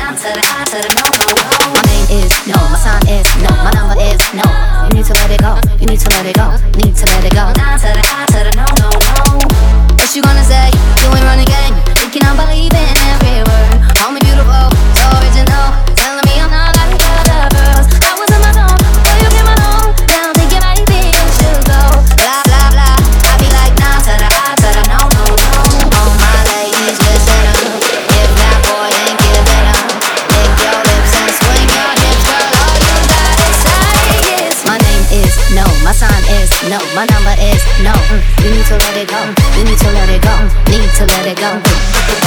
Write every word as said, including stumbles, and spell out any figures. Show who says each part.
Speaker 1: down to the I to the no, no, no. My name is no, my sign is no, my number is no. You need to let it go, you need to let it go, need to let it go. Down to the I to the no, no, no. What you gonna say? You ain't running game. You cannot believe in every word. Call me beautiful, so original. Telling me I'm not like other girls. That was in my zone, before you came along. Now I'm thinking maybe you should go. Blah, blah, blah. I be like, nah, to the I, to the no, no, no. All my ladies, listen up. If that boy ain't giving up, lick your lips and swing your hips. Girl, all you gotta say is my name is no, my sign is no, my number is no. Mm, you need to let it go, you need to let it go, need to let it go.